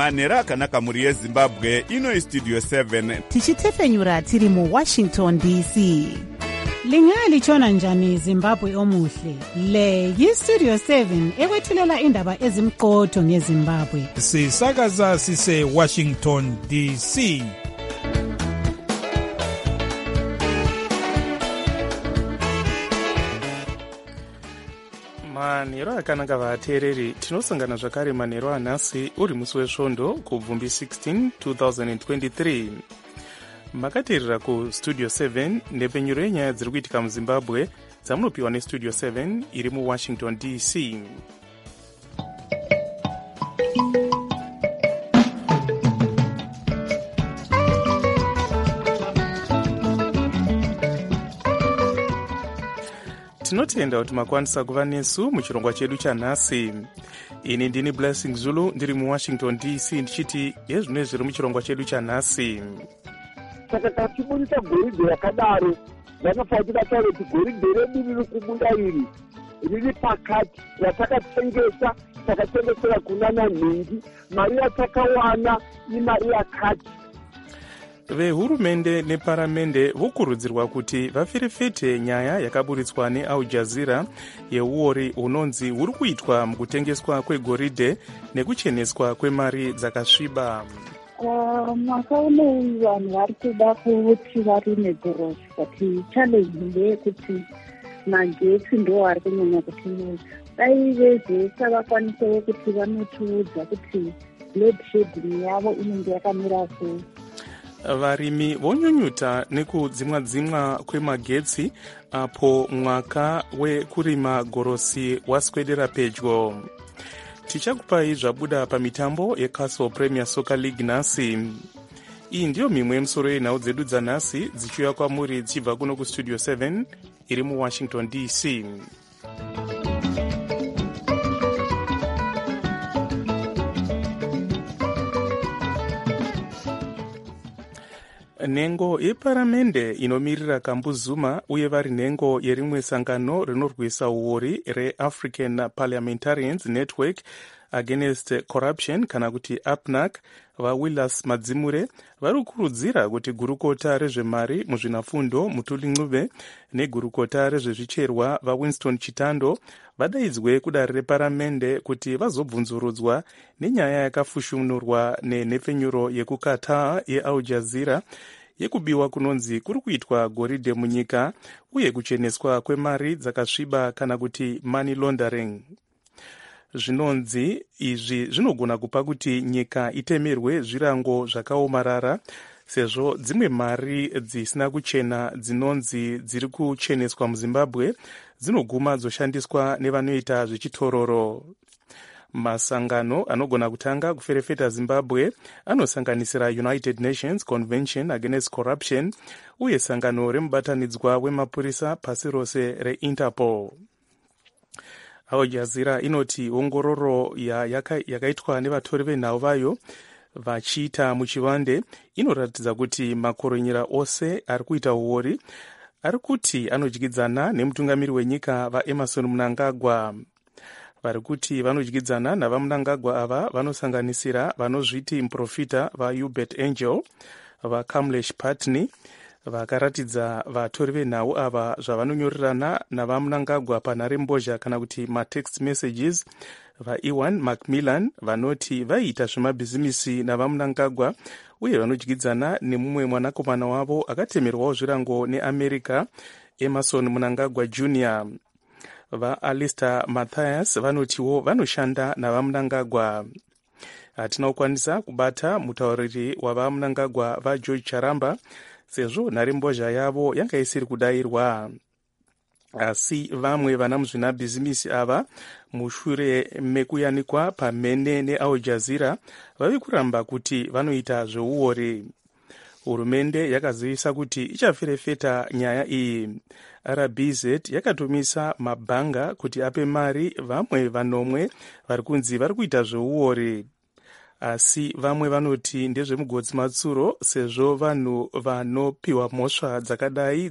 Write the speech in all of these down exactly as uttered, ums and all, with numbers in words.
manhero akanaka mhuri yezimbabwe. Ino istudio seven tichitefenyura tiri muwashington D C. Lingalitshona njani Zimbabwe omuhle? Le yistudio seven ekwethulela indaba ezimqotho ngeZimbabwe. Sisakaza sise Washington D C. manhero akanaka vateereri, tinosangana zvakare manhero anhasi uri musi wesvondo kubvumbi sixteen twenty twenty-three. Makateerera kustudio seven nepenyuro yenyaya dziri kuitika muzimbabwe dzamunopiwa nestudio seven iri muwashington D C. tinotenda kuti makwanisa kuva nesu muchirongwa chedu chanhasi. Ini ndini Blessing Zulu ndiri muwashington D C ndichiti yezvino zviri muchirongwa chedu chanhasi. Saka tachibudisa goridhe yakadaro vanofanira kubata kuti goridhe redu riri kubuda iri riri pakati yatakatengesa takatengesera kunana nhingi, mari yatakawana imari yakati. Vehurumende neparamende vokurudzirwa kuti vafirifete nyaya yakaburitswa neAl Jazeera yeuori unonzi huri kuitwa mukutengeswa kwegoridhe nekucheneswa kwemari dzakasviba. Mwaka unowu vanhu vari kuda kuti varime gorosi, but challenge ndeyekuti magetsi ndo ari kunyanya kutiudza. Dai vezesa vakwanisewo kuti vanotiudza kuti load shedding yavo inenge yakamira sei. Varimi vonyunyuta nekudzimwa dzimwa kwemagetsi apo mwaka wekurima gorosi waswedera pedyo. Tichakupai zvabuda pamitambo yeCastle Premier Soccer League nhasi. Iyi ndiyo mimwe yemusoro yenhau dzedu dzanhasi dzichiuya kwamuri dzichibva kuno kustudio seven iri muwashington D C. Nhengo yeparamende inomirira Kambu Zuma uye vari nhengo yerimwe sangano rinorwisa uori reAfrican Parliamentarians Network Against Corruption kana kuti A P N A C vaWillas Madzimure vari kukurudzira kuti gurukota rezvemari muzvinafundo Mutuli Ncube negurukota rezvezvicherwa vaWinston Chitando vadaidzwe kudare reparamende kuti vazobvunzurudzwa nenyaya yakafushunurwa nenhepfenyuro yekukataa yeAl Jazeera yekubiwa kunonzi kuri kuitwa goridhe munyika uye kucheneswa kwemari dzakasviba kana kuti money laundering. Zvinonzi izvi zvinogona kupa kuti nyika itemerwe zvirango zvakaomarara sezvo dzimwe mari dzisina kuchena dzinonzi dziri kucheneswa muZimbabwe dzinoguma dzoshandiswa nevanoita zvechitororo. Masangano anogona kutanga kuferefeta Zimbabwe anosanganisira United Nations Convention Against Corruption uye sangano remubatanidzwa wemapurisa pasi rose reInterpol. Al Jazeera inoti ongororo yakaitwa nevatori venhau vayo vachiita muchivande inoratidza kuti makoronyera ose ari kuita uori ari kuti anodyidzana nemutungamiri wenyika vaEmerson Mnangagwa. Vari kuti vanodyidzana navaMnangagwa ava vanosanganisira vanozviti muprofita vaHubert Angel, vaKamlesh Patni, vakaratidza vatori venhau ava zvavanonyorerana navaMnangagwa panharembozha kana kuti matext messages, vaEwan Macmillan vanoti vaiita zvemabhizimisi navaMnangagwa uye vanodyidzana nemumwe mwanakomana wavo akatemerwawo zvirango neAmerica, Emerson Mnangagwa Junior. VaAlistair Mathias vanotiwo vanoshanda navaMnangagwa. Hatina kukwanisa kubata mutauriri wavaMnangagwa vaGeorge Charamba sezvo nharembozha yavo yanga isiri kudayirwa. Asi vamwe vana muzvinabhizimisi ava mushure mekuyanikwa pamhene neAl Jazeera vavi kuramba kuti vanoita zveuori. Hurumende yakazivisa kuti ichaferefeta nyaya iyi. R B Z yakatumisa mabhanga kuti ape mari vamwe vanomwe vari kunzi vari kuita zveuori. Asi vamwe vanoti ndezvemugodzi matsuro sezvo vanhu vanopiwa mhosva dzakadai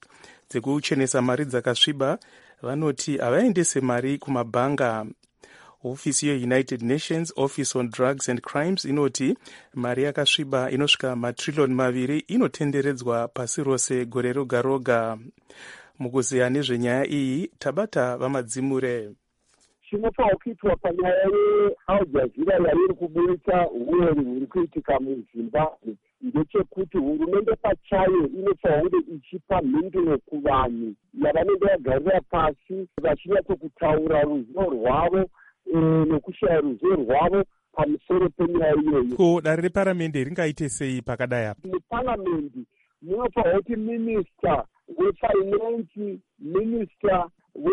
dzekuchenesa mari dzakasviba vanoti havaendese mari kumabhanga. hofisi yeunited nations office on drugs and crimes inoti mari yakasviba inosvika matrillion maviri inotenderedzwa pasi rose gore roga roga. Mukuziya nezvenyaya iyi tabata vamadzimure. Chinofanira kuitwa panyaya yeAl Jazeera yari iri kubudisa uwori huri kuitika muZimbabwe ndechekuti hurumende pachayo inofanira kunge ichipa mhinduro kuvanhu yavanenge vagarira pasi vachinyatsotaura ruzivo rwavo nokushaya ruzivo rwavo pamusoro penyaya iyoyo. Ko dare reparamende ringaite sei pakadai apa? Muparamende munofanira kuti minista wefinance, minista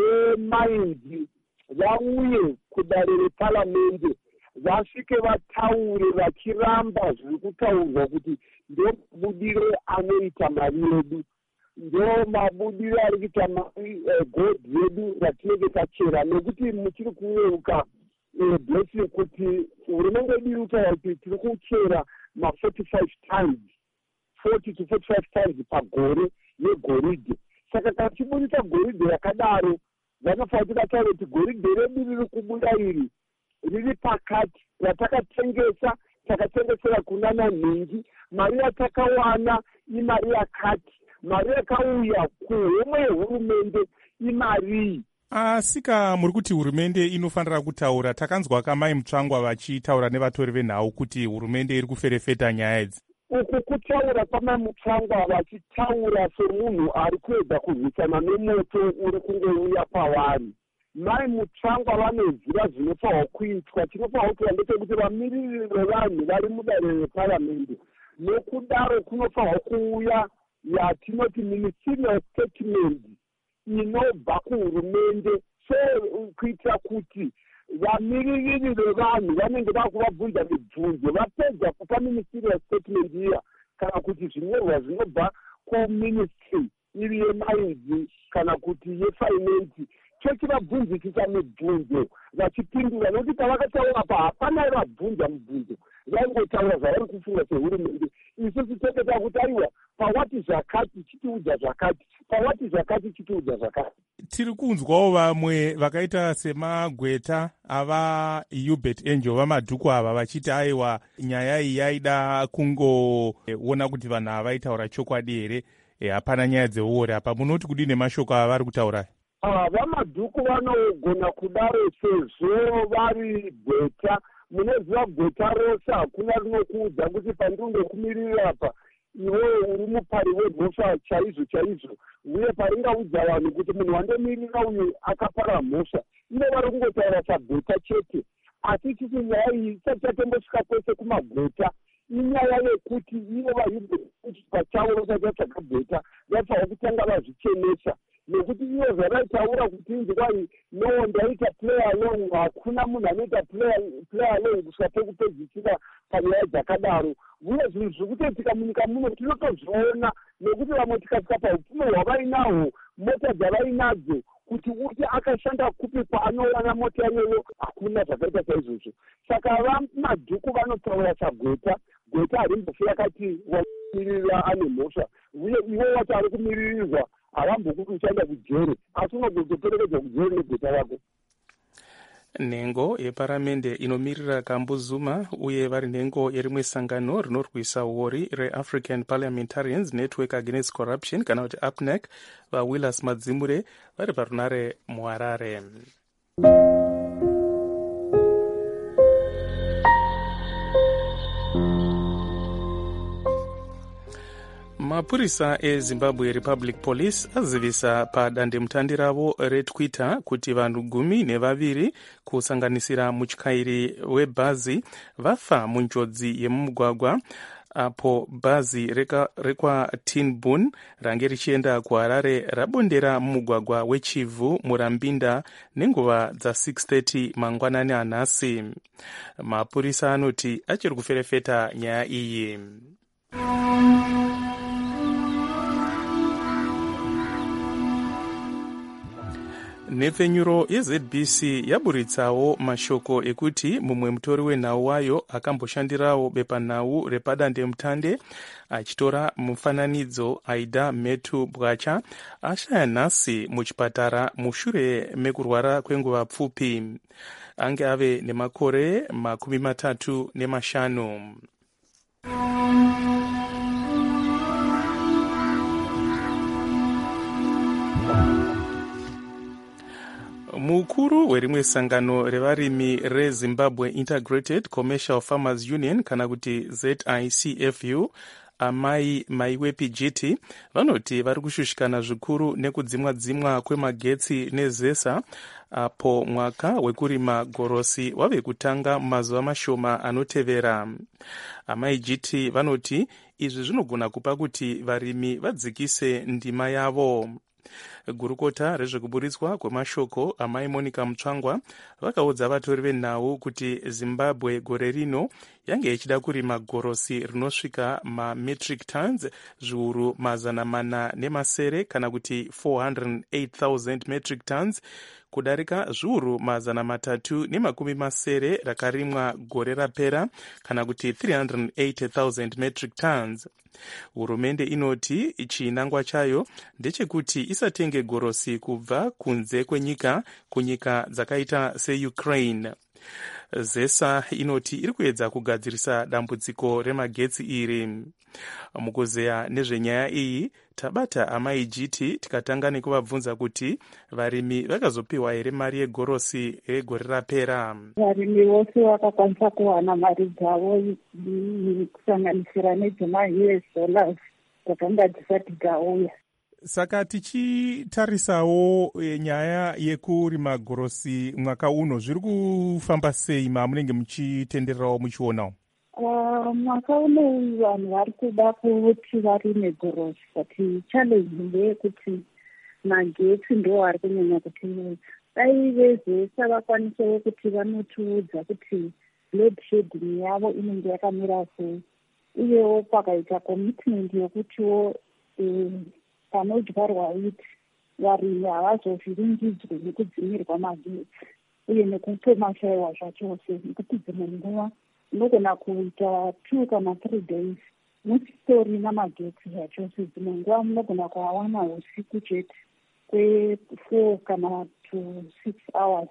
wemines vauye kudare reparamende vasvike vataure vachiramba zviri kutaurwa kuti ndomabudiro anoita mari yedu, ndomabudiro ari kuita mari godhi yedu ratinenge tachera, nekuti muchiri kuyeuka blessing kuti hurumende yedu iri kutaura kuti tiri kuchera ma forty-five times forty to forty-five times pagore yegoridhe. Saka kana tichibudisa goridhe yakadaro vanofanira kuti vataure kuti goridhe redu riri kubuda iri riri pakati, ratakatengesa takatengesera kuna nanhingi, mari yatakawana imari yakati, mari yakauya kuhomwe yehurumende imarii. Asika muri kuti hurumende inofanira kutaura. Takanzwa kamai Mutsvangwa vachitaura nevatori venhau kuti hurumende iri kuferefeta nyaya idzi. Uku kutaura kwamai Mutsvangwa vachitaura semunhu ari kuedza kurwisana nemoto uri kungouya pavari. Mai Mutsvangwa vanoziva zvinofanirwa kuitwa. Chinofanirwa kuitwa ndechekuti vamiriri vevanhu vari mudare reparamende, nokudaro kunofanirwa kuuya yatinoti ministerial statement inobva kuhurumende, so kuitira kuti vamiriri vevanhu vanenge vakuvabvunza mibvunzo vapedza kupa ministerial statement iya, kana kuti zvinyorwa zvinobva kuministry iri yemines kana kuti yefinance chochivabvunzisisa mibvunzo vachipindura, nokuti pavakataura pa hapana vabvunza mibvunzo, vaingotaura zvavari kufunga sehurumende. Isusu toketa kuti aiwa pawati zvakati chitiudza zvakati, pawati zvakati chitiudza zvakati. Tiri kunzwawo vamwe vakaita semagweta ava Hubert Angel vamadhuku ava vachiti aiwa nyaya iyi yaida kungoona kuti vanhu ava vaitaura chokwadi here, hapana nyaya dzeuori apa. Munoti kudini mashoko ava vari kutaura? Ah, vamadhuku vanogona kudaro sezvo vari gweta. Munoziva gweta rose hakuna rinokuudza kuti pandinge kumirira apa iwewe uri mupari wemhosva chaizvo chaizvo, uye paringaudza vanhu kuti munhu wandomirira uyu akapara mhosva, ivo vari kungotaura sagweta chete. Asi chisi nyaya iyi isati yatembosvika kwese kumagweta, inyaya yekuti ivo vahibheti pachavo vasati vatsvaga gweta vafanira kutanga vazvichenesa, nekuti ivo zvavaitaura kuti inzwai no ndaita play along, hakuna munhu anoita play along kusvika pekupedzisira panyaya dzakadaro. Uye zvinhu zviri kutoitika munyika muno tinotozviona, nekuti vamwe tikasvika paupfumi hwavainahwo, mota dzavainadzo, kuti uti akashanda kupi kwaanowana mota yaneyo, hakuna zvakaita saizvozvo. Saka vamadhuku vanotaura sagweta, gweta harimbofi yakati wamirira ane mhosva, uye iwo wati ari kumiririrwa harambokuti uchaenda kujere, asi unogotoperekedzwa kujere negweta rako. Nhengo yeparamende inomirira Kambu Zuma uye vari nhengo yerimwe sangano rinorwisa uori reAfrican Parliamentarians Network Against Corruption kana kuti A P N E C vaWillis Madzimure vari parunare muHarare. Mapurisa eZimbabwe Republic Police azivisa padandemutande ravo reTwitter kuti vanhu gumi nevaviri kusanganisira mutyairi webhazi vafa munjodzi yemumugwagwa apo bhazi rekwaTinbun range richienda kuHarare rabondera mumugwagwa weChivhu Murambinda nenguva dza-six thirty mangwanani anhasi. Mapurisa anoti achiri kuferefeta nyaya iyi. nhepfenyuro yez b c yaburitsawo mashoko ekuti mumwe mutori wenhau wayo akamboshandirawo bepanhau repadandemutande achitora mufananidzo Aida Metu Bwacha ashaya nhasi muchipatara mushure mekurwara kwenguva pfupi. Ange ave nemakore makumi matatu nemashanu. Mukuru werimwe sangano revarimi reZimbabwe Integrated Commercial Farmers Union kana kuti Z I C F U Amai Maiwepi Jiti vanoti vari kushushikana zvikuru nekudzimwa dzimwa kwemagetsi nezesa apo mwaka wekurima gorosi wave kutanga mumazuva mashoma anotevera. Amai Jiti vanoti izvi zvinogona kupa kuti varimi vadzikise ndima yavo. Gurukota rezvekuburitswa kwemashoko amai Monica Mutsvangwa vakaudza vatori venhau kuti Zimbabwe gore rino yange ichida kurima gorosi rinosvika mametric tons zviuru mazana mana nemasere kana kuti four hundred eight thousand metric tons kudarika zviuru mazana matatu nemakumi masere rakarimwa gore rapera kana kuti three hundred eighty thousand metric tons. Hurumende inoti chinangwa chayo ndechekuti isatenge gorosi kubva kunze kwenyika kunyika dzakaita seUkraine. Zesa inoti iri kuedza kugadzirisa dambudziko remagetsi iri. Mukuzeya nezvenyaya iyi tabata amai Jiti tikatanga nekuvabvunza kuti varimi vakazopiwa here mari yegorosi yegore rapera. Varimi vose vakakwanisa kuwana mari dzavo kusanganisira nedzema-U S dollars dzakanga dzisati dzauya. Saka tichitarisawo nyaya yekurima gorosi mwaka uno zviri kufamba sei mamunenge muchitendererawo muchionawo? Uh, mwaka uno vanhu vari kuda kuti varime gorosi, but challenge ndeyekuti magetsi ndo ari kunyanya kutinetsa. Dai vezesa vakwanisawo kuti vanotiudza kuti load shedding yavo inenge yakamira sei, uyewo pakaita commitment yokutiwo um, panodyarwa wheat varimi havazovhiringidzwe nekudzimirwa magetsi uye nekupemashayiwa zvachose, nekuti dzimwe nguva unogona kuita two kana three days musitori namagetsi zvachose. Dzimwe nguva munogona kuawana usiku chete kwe-four kana to six hours.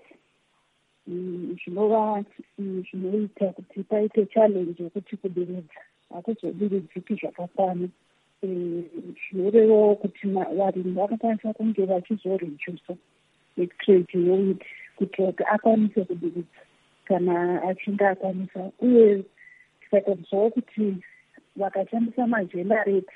Zvinova zvinoita kuti paite challenge yekuti kudiridza hakuzodiridziki zvakakwana. Zvinorevawo kuti varimi vakakwanisa kunge vachizorejusa extract yewheat kuitira kuti akwanise kudiridza kana achinge akwanisa. Uye tikatobvawo kuti vakashandisa majenereta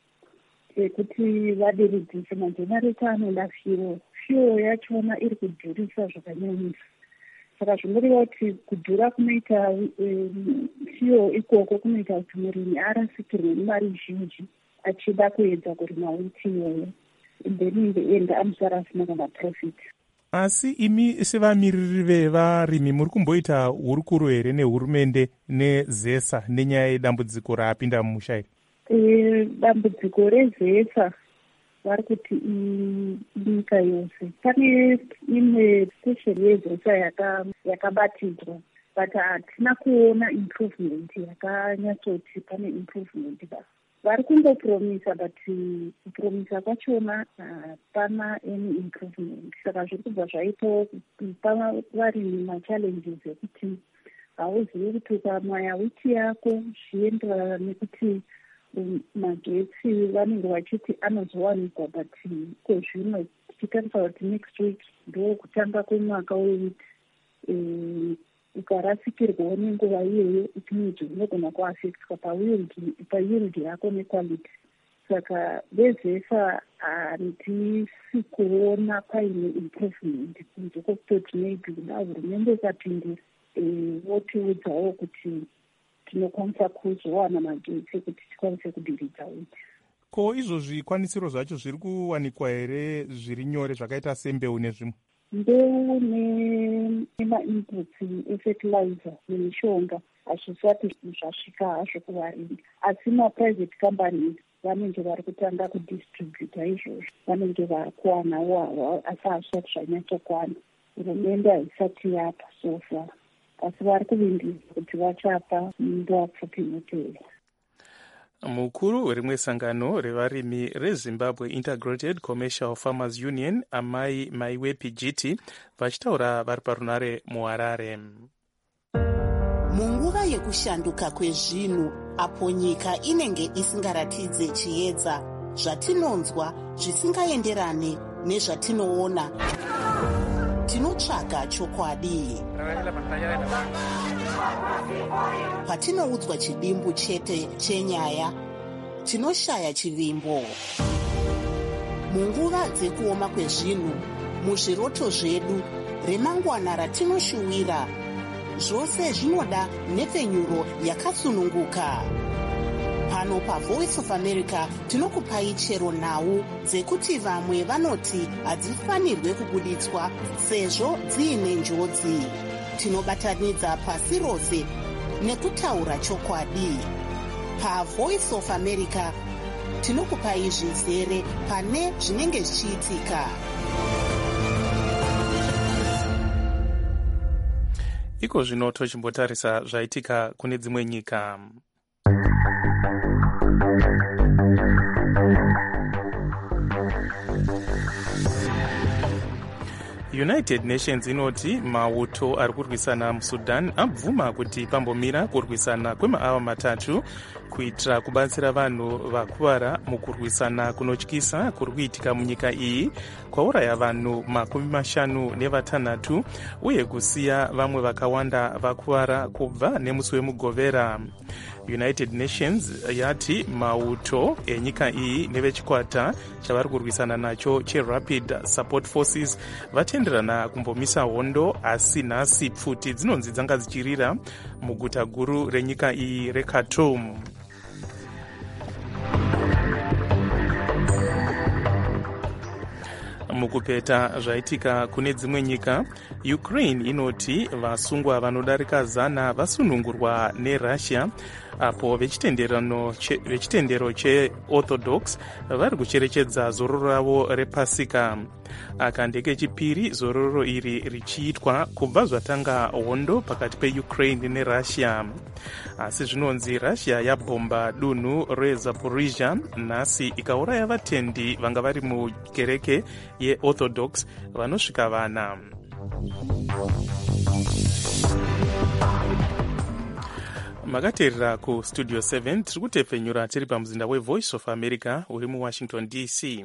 ekuti vadiridzise, majenereta anoda fuel, fuel yachona iri kudhurisa zvakanyanyisa. Saka zvinoreva kuti kudhura kunoita fuel ikoko kunoita kuti murimi arasikirwe nemari zhinji achida kuedza kurima wheat iyoyo, then in the end anosara asina kana profit. Asi imi sevamiriri vevarimi muri kumboita hurukuro here nehurumende nezesa nenyaya yedambudziko raapinda mumusha iri? E, dambudziko rezesa vari kuti nyika yose. Pane imwe station yezesa yakabatidzwa, but hatina kuona improvement yakanyatsoti pane improvement basi. Vari kungopromisa, but kupromisa kwachona hapana any improvement. Saka zviri kubva zvaitawo kupa varimi machallenges ekuti hauzivi kuti ukamaya wheat yako zvienderana nekuti magetsi vanenge vachiti anozowanikwa, but kozvino tichitarisa kuti next week ndo kutanga kwemwaka wewheat, ukarasikirwawo nenguva iyoyo itiniji unogona kuafectwa payield yako nequality. Saka vezesa handisi kuona paine improvement kunze kwekutoti maybe kuda hurumende ikapindira votiudzawo kuti tinokwanisa kuzowana magetsi ekuti tikwanise kudiridza wheat. Ko izvo zvikwanisiro zvacho zviri kuwanikwa here zviri nyore zvakaita sembeu nezvimwe? Mbeu nemainputs efertilizer nemishonga hazvisati zvasvika hazvo kuvarimi, asi maprivate companies vanenge vari kutanga kudistributa izvozvo, vanenge vari kuwanawo asi hazvisati zvanyatsokwana. Hurumende haisati yapa so far, asi vari kuvimbisa kuti vachapa nguva pfupi inotevera. Mukuru werimwe sangano revarimi reZimbabwe Integrated Commercial Farmers Union, Amai Maiwe Pijiti, vachitaura vari parunare muHarare. Munguva yekushanduka kwezvinhu, apo nyika inenge isingaratidze chiedza, zvatinonzwa zvisingaenderane nezvatinoona, tinotsvaga chokwadi. Patinoudzwa chidimbu chete chenyaya, tinoshaya chivimbo. Munguva dzekuoma kwezvinhu, muzviroto zvedu, remangwana ratinoshuwira, zvose zvinoda nhepfenyuro yakasununguka. Pano paVoice of America tinokupai chero nhau dzekuti vamwe vanoti hadzifanirwe kubuditswa sezvo dziine njodzi. Tinobatanidza pasi rose nekutaura chokwadi. PaVoice of America tinokupai zvizere pane zvinenge zvichiitika. Iko zvino tochimbotarisa zvaitika kune dzimwe nyika. United Nations inoti mauto ari kurwisana muSudan abvuma kuti pambomira kurwisana kwemaava matatu kuitira kubatsira vanhu vakuvara mukurwisana kunotyisa kuri kuitika munyika iyi kwauraya vanhu makumi mashanu nevatanhatu uye kusiya vamwe vakawanda vakuvara kubva nemusi wemugovera. United Nations yati mauto enyika iyi nevechikwata chavari kurwisana nacho cheRapid Support Forces vatenderana kumbomisa hondo, asi nhasi pfuti dzinonzi dzanga dzichirira muguta guru renyika iyi reKhartoum. Mukupeta zvaitika kune dzimwe nyika, Ukraine inoti vasungwa vanodarika zana vasunungurwa neRussia apo vechitendero cheOrthodox vari kucherechedza zororo ravo repasika. Aka ndekechipiri zororo iri richiitwa kubva zvatanga hondo pakati peUkraine neRussia. Asi zvinonzi Russia yabhomba dunhu reZaporizhia nhasi ikauraya vatendi vanga vari mukereke yeOrthodox vanosvika vana. Makateerera kustudio seven tiri kutepfenyura tiri pamuzinda weVoice of America uri muWashington D C.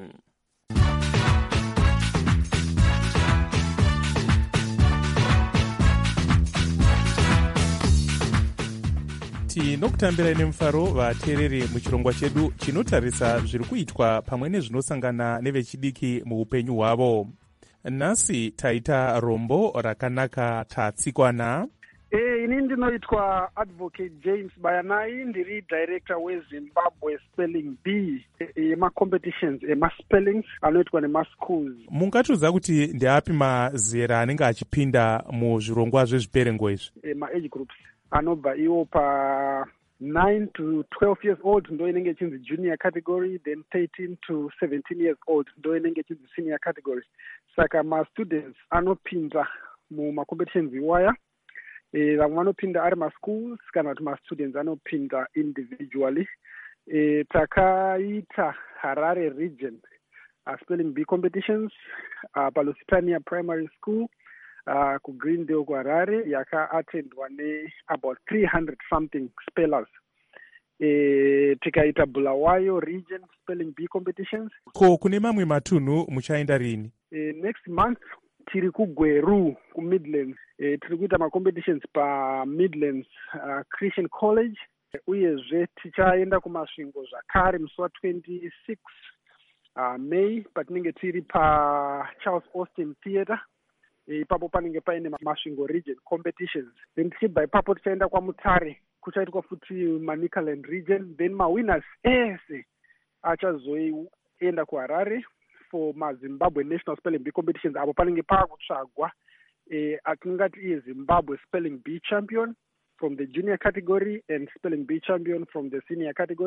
tinokutambirai nemufaro vateereri muchirongwa chedu chinotarisa zviri kuitwa pamwe nezvinosangana nevechidiki muupenyu hwavo. Nhasi taita rombo rakanaka tatsikwana. Eh, ini ndinoitwa Advocate James Bayanai, ndiri director weZimbabwe Spelling Bee yema-competitions ema-spellings anoitwa nema-schools. Mungatiudza kuti ndeapi mazera anenge achipinda muzvirongwa zvezviperengo izvi? Ema-age groups anobva iwo pa nine to twelve years old ndo inenge chinzi junior category, then thirteen to seventeen years old ndo inenge chinzi senior category. Saka ma-students anopinda muma-competitions iwaya. Eh, vamwe vanopinda ari ma-schools kana kuti ma-students anopinda individually. Eh, takaita Harare region uh, spelling bee competitions uh, paLusitania Primary School uh, ku Greendale ku Harare yaka-attendwa ne about three hundred something spellers. Eh, tikaita Bulawayo region spelling bee competitions. Ko kune mamwe matunhu muchaenda rini? Eh, next month tiri kuGweru ku Midlands. Eh, tiri kuita ma-competitions pa Midlands uh, Christian College. Uyezve tichaenda kumasvingo zvakare musi wa-twenty-six uh, May patinenge tiri pa Charles Austin Theatre. Ipapo panenge paine masvingo region competitions. Then tichibva ipapo tichaenda kwaMutare kuchaitwa futi Manicaland region. Then ma-winners ese achazoenda kuHarare for maZimbabwe National Spelling Bee competitions apo panenge paakutsvagwa eh, atingati iye Zimbabwe Spelling Bee champion from the junior category and spelling bee champion from the senior category.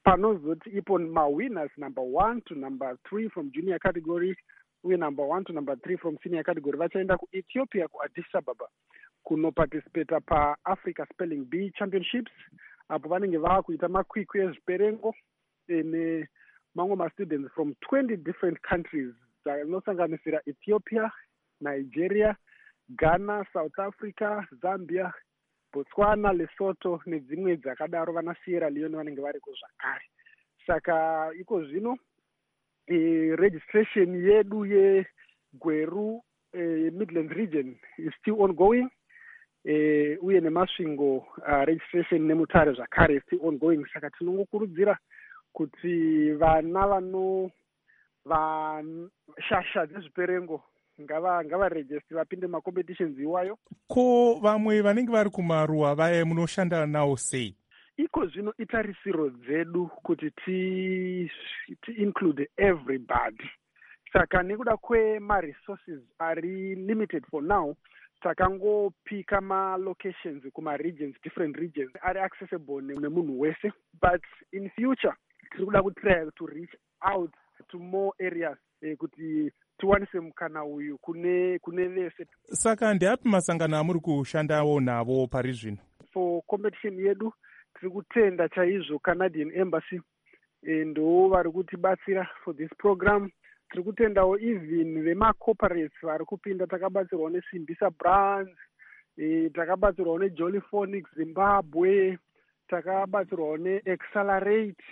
panozoti ipo mawinners number one to number three from junior category uye number one to number three from senior category vachaenda kuethiopia kuaddis ababa kunoparticipata paafrica spelling bee championships apo vanenge vava kuita makwikwi ezviperengo nemamwe mastudents from twenty different countries dzinosanganisira ethiopia, Nigeria, Ghana, South Africa, Zambia, Botswana, Lesotho nedzimwe dzakadaro. Vana Sierra Leone vanenge variko zvakare. Saka iko zvino e, registration yedu yeGweru e, Midlands region is still ongoing. E, uye nemasvingo uh, registration nemutare zvakare is still ongoing. Saka tinongokurudzira kuti vana vano vashasha dzezviperengo ngava ngava register vapinde macompetitions iwayo. Ko vamwe vanenge vari kumaruwa vaya munoshanda nawo sei? Iko zvino itarisiro dzedu kuti ti, ti include everybody. Saka nekuda kwema-resources ari limited for now, takangopika ma-locations kuma-regions, different regions, ari accessible nemunhu wese. But in future, tiri kuda kutry to reach out to more areas eh, kuti tiwanise mukana uyu kune kune vese. Saka ndeapi masangano amuri kushandawo navo pari zvino? For competition yedu tiri kutenda chaizvo Canadian Embassy eh, ndo vari kutibatsira for this program. Tiri kutendawo even vema-corporates vari kupinda. Takabatsirwa neSimbisa Brands, eh, takabatsirwa neJolly Phonics Zimbabwe, takabatsirwa neAccelerate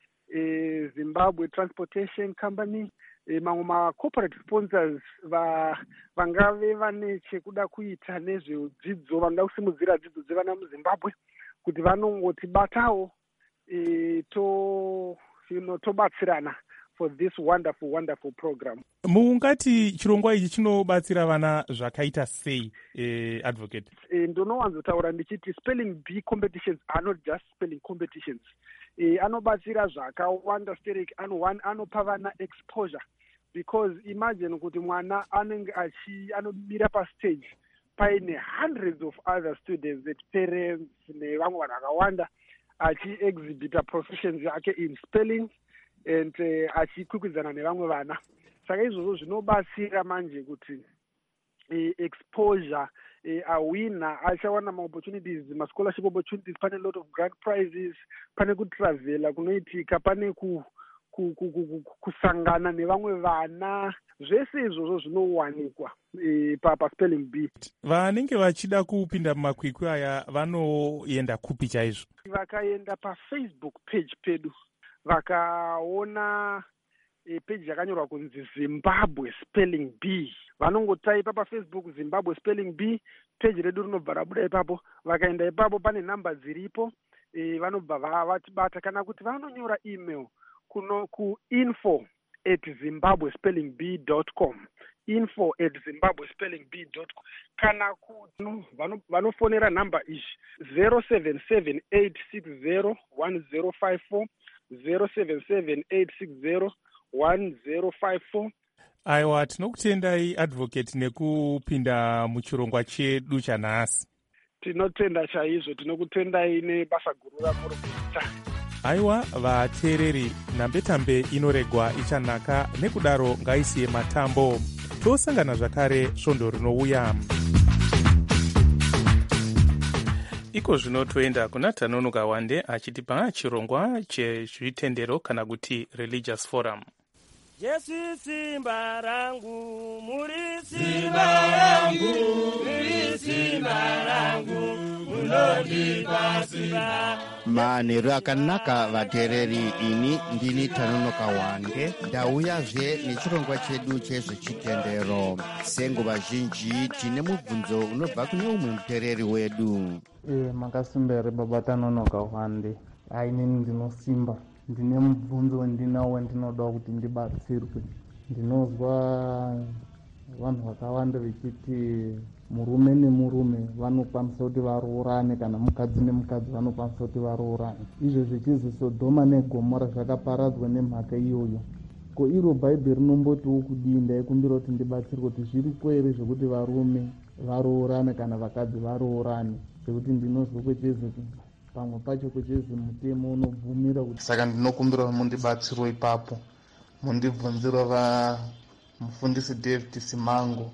eh, Zimbabwe Transportation Company. E, mamwe ma-corporate sponsors va vangave vane chekuda kuita nezvedzidzo, vanoda kusimudzira dzidzo dzevana muZimbabwe kuti vanongotibatawo e, to you know, tobatsirana for this wonderful wonderful program. Mungati chirongwa ichi chinobatsira vana zvakaita sei, eh, advocate? E, ndonowanzotaura ndichiti spelling bee competitions are not just spelling competitions. E, anobatsira zvakawanda sterek anopa vana exposure, because imagine kuti mwana anenge achi anobira pastage paine hundreds of other students and parents nevamwe vanhu vakawanda achi-exhibita proficiency yake in spelling and uh, achikwikwidzana nevamwe vana. Saka izvozvo zvinobatsira manje kuti uh, exposure uh, awina achawana ma-opportunities, ma-scholarship opportunities, pane a lot of grant prizes, pane kutravela kunoitika, pane ku, ku, ku, ku, ku, kusangana nevamwe vana. Zvese izvozvo zvinowanikwa e, pa, pa spelling bee. Vanenge vachida kupinda mumakwikwi aya vanoenda kupi chaizvo? Vakaenda pa Facebook page pedu vakaona e, page yakanyorwa kunzi Zimbabwe Spelling Bee, vanongotaipa pa Facebook Zimbabwe Spelling Bee, page redu rinobva rabuda ipapo. Vakaenda ipapo pane namba dziripo, e, vanobva vatibata, kana kuti vanonyora email kuno ku info at zimbabwe spelling bee dot com, info at zimbabwe spelling bee dot com, kana kuti vanofonera namba ishi zero seven seven eight six zero one zero five four, zero seven seven eight six zero one zero five four. Aiwa, tinokutendai advocate nekupinda muchirongwa chedu chanhasi. Tinotenda chaizvo, tinokutendai nebasa guru ramuri kuita. Aiwa, vateereri, nhambetambe inoregwa ichanaka, nekudaro ngaisiye matambo. Tosangana zvakare svondo rinouya. Iko zvino toenda kuna Tanonoka Wande achitipa chirongwa chezvitendero kana kuti religious forum. Yesu simba rangu, muri simba rangu, muri simba rangu, munondipa simba. Manheru akanaka vateereri, ini ndini Tanonoka Wande, ndauyazve nechirongwa chedu chezvechitendero. Senguva zhinji tine mubvunzo unobva kune umwe muteereri wedu. E, makasimbere baba Tanonoka Wande. Ainini ndinosimba. Ndine mubvunzo wandinawo wandinoda kuti ndibatsirwe. Ndinozwa vanhu vakawanda vechiti murume nemurume vanokwanisa kuti varoorane, kana mukadzi nemukadzi vanokwanisa kuti varoorane. Izvo zvichizi Sodhoma neGomora zvakaparadzwa nemhaka iyoyo. Ko iro Bhaibheri rinombotiwo kudii? Ndaikumbira kuti ndibatsirwe kuti zviri kwere zvekuti varume varoorane kana vakadzi varoorane, sekuti ndinozwa kwechezi pamwe pacho kuchizi mutemo unobvumira kuti. Saka ndinokumbira mundibatsiro ipapo, mundibvunziro vamufundisi David Simango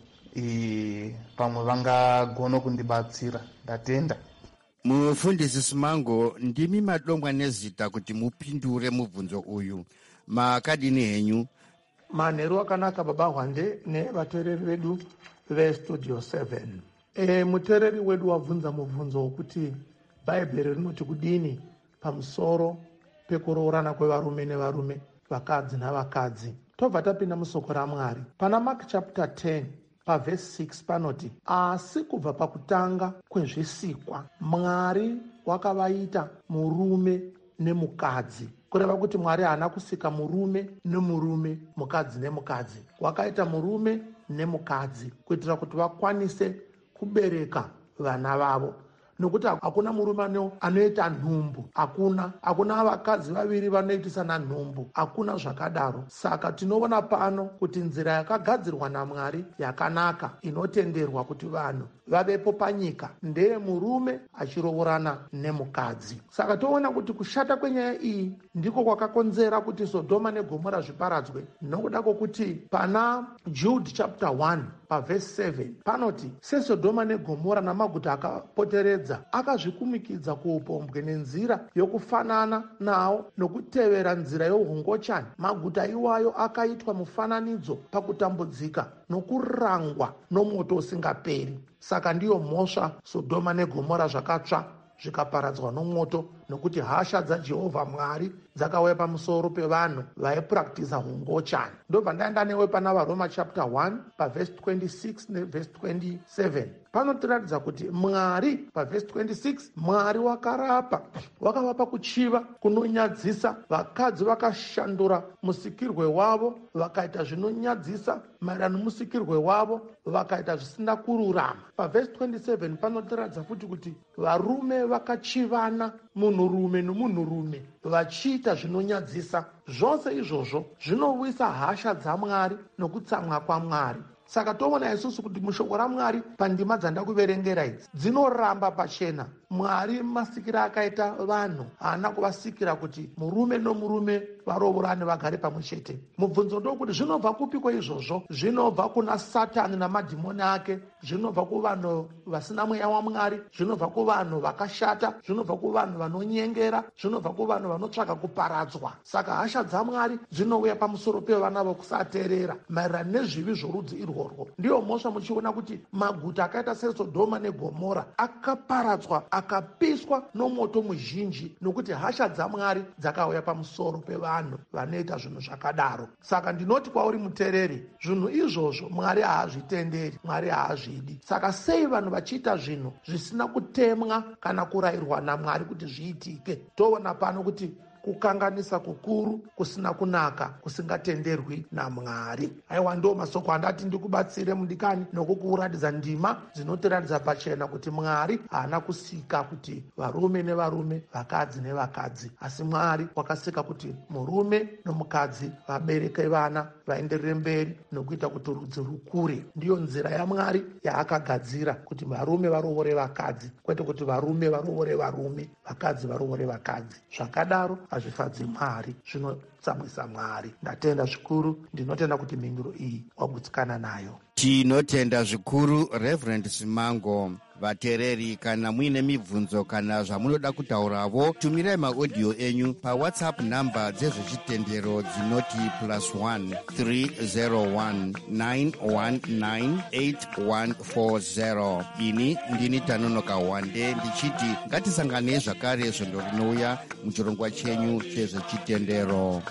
e, pamwe vangagona kundibatsira. Ndatenda. Mufundisi Simango, ndimi madomwa nezita kuti mupindure mubvunzo uyu. Makadini henyu? Manheru akanaka baba Hwande nevateereri vedu vestudio seven. E, muteereri wedu wabvunza mubvunzo wokuti bhaibheri rinoti kudini pamusoro pekuroorana kwevarume nevarume, vakadzi navakadzi. Tobva tapinda musoko raMwari. Pana Mark chapter ten pavhesi six panoti, asi kubva pakutanga kwezvisikwa Mwari wakavaita murume nemukadzi. Kureva kuti Mwari haana kusika murume nemurume, mukadzi nemukadzi. Wakaita murume nemukadzi kuitira kuti vakwanise kubereka vana vavo. Nokuti hakuna murume anoita nhumbu, hakuna hakuna vakadzi vaviri vanoitisana nhumbu, hakuna zvakadaro. Saka tinoona pano kuti nzira yakagadzirwa naMwari yakanaka, inotenderwa kuti vanhu vavepo panyika, ndeye murume achiroorana nemukadzi. Saka toona kuti kushata kwenyaya iyi ndiko kwakakonzera kuti Sodoma neGomora zviparadzwe. Nokuda kwokuti pana Jude chapter one pavhesi seven panoti, seSodoma neGomora namaguta akapoteredza akazvikumikidza kuupombwe nenzira yokufanana nawo nokutevera nzira youhongochani, maguta iwayo akaitwa mufananidzo pakutambudzika nokurangwa nomoto usingaperi. Saka ndiyo mhosva Sodoma neGomora zvakatsva zvikaparadzwa nomoto, nokuti hasha dzaJehovha Mwari dzakauya pamusoro pevanhu vaipuractiza hongochani. Ndobva ndaenda newe pana vaRoma chapter one pavhesi twenty-six nevhesi twenty-seven. Panotiratidza kuti Mwari pavhesi twenty-six, Mwari wakarapa, wakavapa kuchiva kunonyadzisa. Vakadzi vakashandura musikirwe wavo vakaita zvinonyadzisa, maererano musikirwe wavo vakaita zvisina kururama. Pavhesi twenty-seven panotiratidza futi kuti varume vakachivana, munhurume nomunhurume vachiita zvinonyadzisa. Zvose izvozvo zvinovisa hasha dzaMwari nokutsamwa kwaMwari. Saka toona isusu kuti mushoko raMwari pandima dzandakuverengera idzi dzinoramba pachena. Mwari masikira akaita vanhu haana kuvasikira kuti murume nomurume varoorane vagare pamwe chete. Mubvunzo ndokuti zvinobva kupiko izvozvo? Zvinobva kuna Satani namadhimoni ake, zvinobva kuvanhu vasina mweya waMwari, zvinobva kuvanhu vakashata, zvinobva kuvanhu vanonyengera, zvinobva kuvanhu vanotsvaka kuparadzwa. Saka hasha dzaMwari dzinouya pamusoro pevana vokusateerera maererano nezvivi zvorudzi irworwo. Ndiyo mhosva muchiona kuti maguta akaita seSodoma neGomora akaparadzwa, akapiswa nomoto muzhinji, nokuti hasha dzaMwari dzakauya pamusoro pevanhu vanoita zvinhu zvakadaro. Saka ndinoti kwauri muteereri, zvinhu izvozvo Mwari haazvitenderi, Mwari haazvidi. Saka sei vanhu vachiita zvinhu zvisina kutemwa kana kurayirwa naMwari kuti zviitike? Toona pano kuti kukanganisa kukuru kusina kunaka kusingatenderwi naMwari. Aiwa, ndo masoko andati ndikubatsire mudikani nokukuratidza ndima dzinotiratidza pachena kuti Mwari haana kusika kuti varume nevarume, vakadzi nevakadzi, asi Mwari wakasika kuti murume nomukadzi vabereke vana vaenderere mberi nokuita kuti rudzi rukure. Ndiyo nzira yaMwari yaakagadzira kuti varume varoore vakadzi, kwete kuti varume varoore varume, vakadzi varoore vakadzi. Zvakadaro hazvifadzi Mwari, zvinotsamwisa Mwari. Ndatenda zvikuru, ndinotenda kuti mhinduro iyi wagutsikana nayo. Tinotenda zvikuru Reverend Simango. Vateereri, kana muine mibvunzo kana zvamunoda kutauravo, tumirai maaudio enyu paWhatsApp namba dzezvechitendero dzinoti plus one three zero one nine one nine eight one four zero. Ini ndini Tanonoka Hwande ndichiti ngatisangane zvakare zvondo rinouya muchirongwa chenyu chezvechitendero.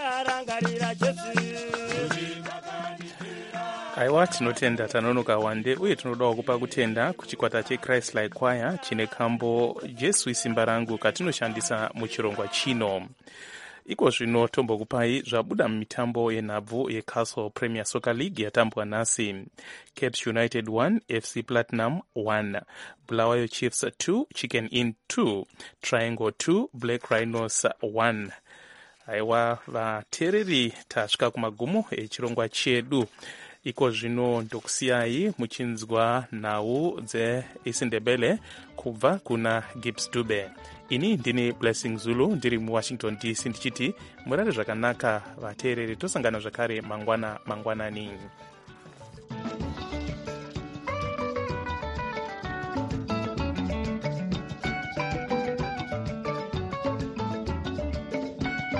Aiwa, tinotenda Tanonoka Hwande, uye tinodawo kupa kutenda kuchikwata cheChrist Like Choir chine kambo Jesu isimba rangu katinoshandisa muchirongwa chino. Iko zvino tombokupai zvabuda mumitambo yenhabvu yeCastle Premier Soccer League yatambwa nhasi. Caps United one, F C Platinum one, Bulawayo Chiefs two, Chicken Inn two, Triangle two, Black Rhinos one. Aiwa, vateereri tasvika kumagumo echirongwa chedu. iko zvino ndokusiyai muchinzwa nhau dzeisindebele kubva kuna Gibbs Dube. Ini ndini Blessing Zulu ndiri muWashington D C ndichiti murare zvakanaka vateereri, tosangana zvakare mangwana mangwanani.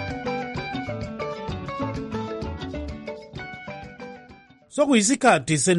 sokuyisikhathi